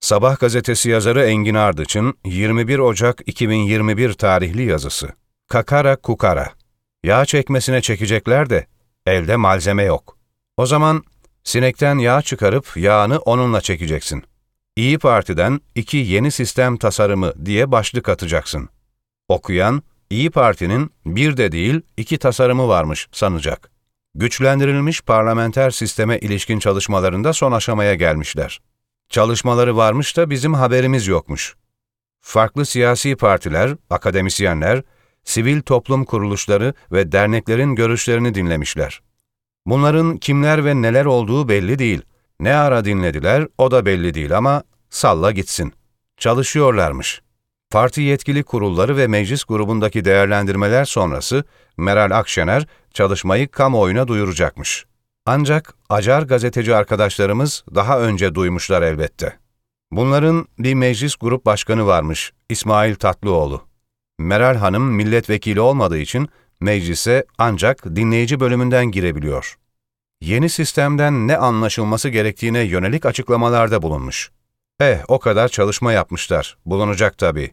Sabah gazetesi yazarı Engin Ardıç'ın 21 Ocak 2021 tarihli yazısı. Kakara kukara. Yağ çekmesine çekecekler de elde malzeme yok. O zaman sinekten yağ çıkarıp yağını onunla çekeceksin. İyi Parti'den 2 yeni sistem tasarımı diye başlık atacaksın. Okuyan, İyi Parti'nin bir de değil 2 tasarımı varmış sanacak. Güçlendirilmiş parlamenter sisteme ilişkin çalışmalarında son aşamaya gelmişler. Çalışmaları varmış da bizim haberimiz yokmuş. Farklı siyasi partiler, akademisyenler, sivil toplum kuruluşları ve derneklerin görüşlerini dinlemişler. Bunların kimler ve neler olduğu belli değil. Ne ara dinlediler o da belli değil ama salla gitsin. Çalışıyorlarmış. Parti yetkili kurulları ve meclis grubundaki değerlendirmeler sonrası Meral Akşener çalışmayı kamuoyuna duyuracakmış. Ancak acar gazeteci arkadaşlarımız daha önce duymuşlar elbette. Bunların bir meclis grup başkanı varmış, İsmail Tatlıoğlu. Meral Hanım milletvekili olmadığı için meclise ancak dinleyici bölümünden girebiliyor. Yeni sistemden ne anlaşılması gerektiğine yönelik açıklamalarda bulunmuş. O kadar çalışma yapmışlar, bulunacak tabii.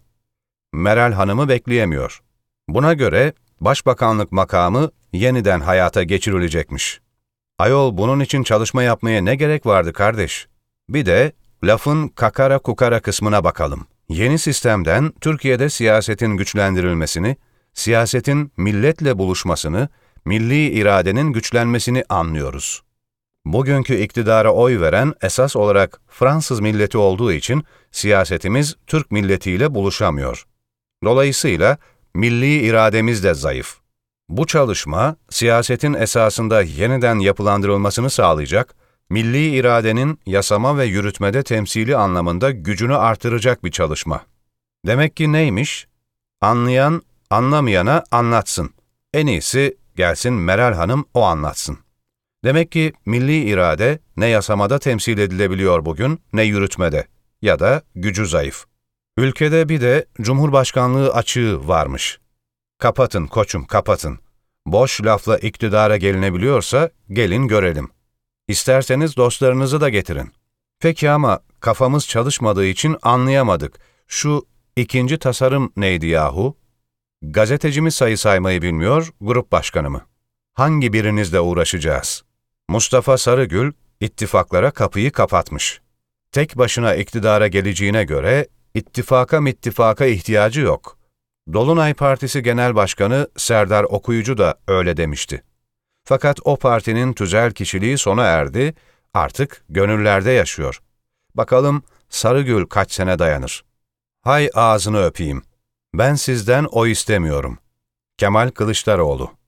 Meral Hanım'ı bekleyemiyor. Buna göre başbakanlık makamı yeniden hayata geçirilecekmiş. Ayol bunun için çalışma yapmaya ne gerek vardı kardeş? Bir de lafın kakara kukara kısmına bakalım. Yeni sistemden Türkiye'de siyasetin güçlendirilmesini, siyasetin milletle buluşmasını, milli iradenin güçlenmesini anlıyoruz. Bugünkü iktidara oy veren esas olarak Fransız milleti olduğu için siyasetimiz Türk milletiyle buluşamıyor. Dolayısıyla milli irademiz de zayıf. Bu çalışma, siyasetin esasında yeniden yapılandırılmasını sağlayacak, milli iradenin yasama ve yürütmede temsili anlamında gücünü artıracak bir çalışma. Demek ki neymiş? Anlayan, anlamayana anlatsın. En iyisi gelsin Meral Hanım o anlatsın. Demek ki milli irade ne yasamada temsil edilebiliyor bugün, ne yürütmede ya da gücü zayıf. Ülkede bir de Cumhurbaşkanlığı açığı varmış. Kapatın koçum, kapatın. Boş lafla iktidara gelinebiliyorsa gelin görelim. İsterseniz dostlarınızı da getirin. Peki ama kafamız çalışmadığı için anlayamadık. Şu ikinci tasarım neydi yahu? Gazeteci mi sayı saymayı bilmiyor, grup başkanı mı? Hangi birinizle uğraşacağız? Mustafa Sarıgül, ittifaklara kapıyı kapatmış. Tek başına iktidara geleceğine göre, ittifaka ihtiyacı yok. Dolunay Partisi Genel Başkanı Serdar Okuyucu da öyle demişti. Fakat o partinin tüzel kişiliği sona erdi, artık gönüllerde yaşıyor. Bakalım Sarıgül kaç sene dayanır? Hay ağzını öpeyim. Ben sizden oy istemiyorum. Kemal Kılıçdaroğlu.